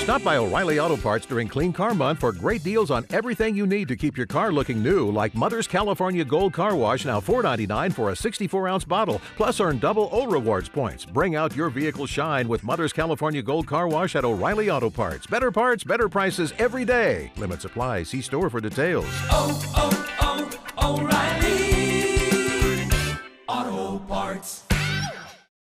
Stop by O'Reilly Auto Parts during Clean Car Month for great deals on everything you need to keep your car looking new, like Mother's California Gold Car Wash, now $4.99 for a 64-ounce bottle. Plus, earn double O Rewards points. Bring out your vehicle shine with Mother's California Gold Car Wash at O'Reilly Auto Parts. Better parts, better prices every day. Limits apply. See store for details. Oh, oh, oh, O'Reilly Auto Parts.